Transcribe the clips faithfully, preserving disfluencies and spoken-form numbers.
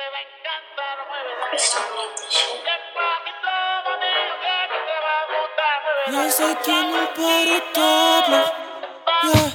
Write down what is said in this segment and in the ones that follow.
Я закину пару таблов, yeah.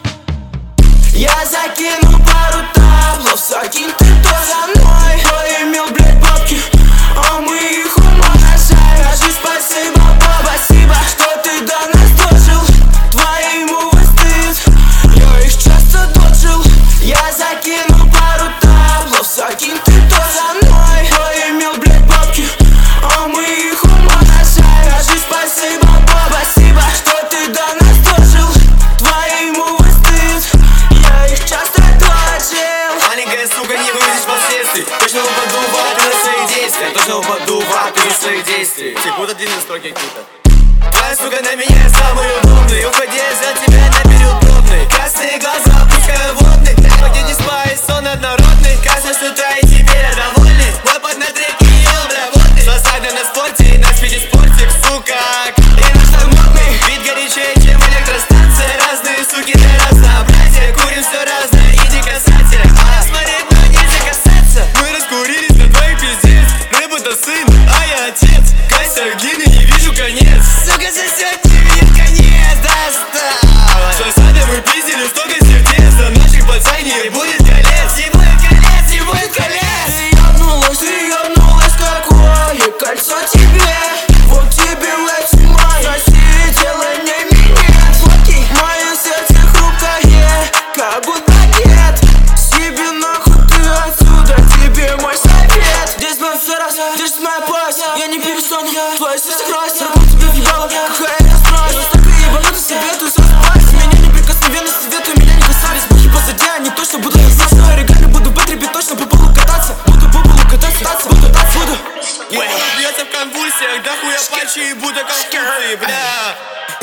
Я закину пару таблов, закинь ты то за мной. Кто имел, блядь, бабки, а мы их умножаем. Скажи спасибо, баба, спасибо, что ты до нас дожил. Твоему стыд, я их часто доджил. Я закину пару таблов, закинь ты то за мной. Кто имел, блядь, бабки, а мы их умножаем. Скажи спасибо, баба, спасибо, что ты до нас дожил. Твоему стыд, я их часто доджил. Маленькая сука, не выведешь последствий. Точно упаду в ад из-за своих действий. Точно упаду в ад из-за своих действий. Секунда длинные строки какие-то. Твоя сука на меня самый удобный. Уходи за тебя наперед пробный. Красные глаза, пускай водный. Где не спай, сон однородный. Кажется, с утра и теперь я довольный. Мой под на треке ел, бля, водный. Засада на спорте, на спиде спортик, сука. И наш так модный. Вид горячее, чем электростанция. Разные суки для разнообразия. Курим все разное, иди касателя. А смотреть, но нельзя касаться. Мы раскурились на двоих, пиздец. Рыба-то сын, а я отец. Кайся, длинный, не вижу конец. Сука, сосед, не видит конец. Достал. Засады мы пиздили, столько сердец. За наших пацан не будет колец. Не будет колец, не будет колец. Ты ёбнулась, ты ёбнулась, какое кольцо тебе. Вот тебе лайф май. Россия, делай мне минет. Фотки, мое сердце хрупкое, как будто нет. Себе нахуй ты отсюда, тебе мой совет. Здесь моя сфера, здесь моя пасть. Я не перестану, твое сердце красть. Рабу тебе въебало, какая я страсть. Так и ебануто себе, ты сразу пасть. Меня неприкосновенно советую, меня не касались. Бухи позади, они точно будут касаться. Но я реально буду в бэтрипе, точно по полу кататься. Буду по полу кататься, буду так, буду. Бьется в конвульсиях, да хуя пальчи и буду конструкции, бля.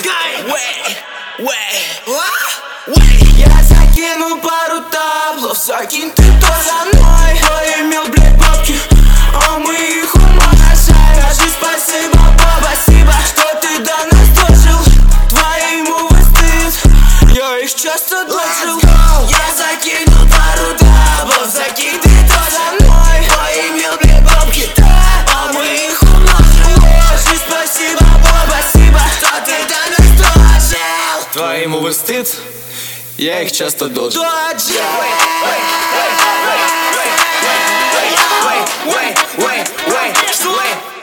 Я закину пару таблов, закинь ты то за мной. Кто имел, блядь, бабки, а мы их умножаем. Скажи спасибо, баба, спасибо, что ты до нас дожил. Твоему стыд, я их часто доджил. Я закину пару таблов, закинь ты то за мной. Кто имел, блядь, бабки, а мы их умножим. Скажи спасибо, баба, спасибо, что ты до нас дожил. Твоему стыд, я их часто доджил. Доджил. Wait, wait, wait, wait, wait, wait, wait, wait, wait,